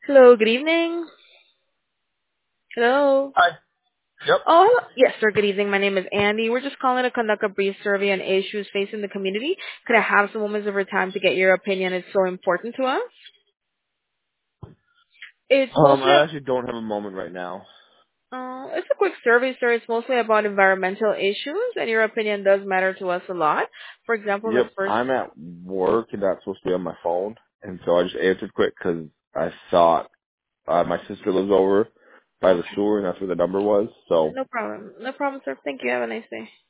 Hello, good evening. Hello. Hi. Yep. Oh, yes, sir. Good evening. My name is Andy. We're just calling to conduct a brief survey on issues facing the community. Could I have some moments of your time to get your opinion? It's so important to us. It's mostly I actually don't have a moment right now. it's a quick survey, sir. It's mostly about environmental issues, and your opinion does matter to us a lot. For example, the Yep. first. I'm at work and not supposed to be on my phone, and so I just answered quick because I thought my sister lives over by the Okay, sewer, and that's where the number was. So, no problem. No problem, sir. Thank you. Have a nice day.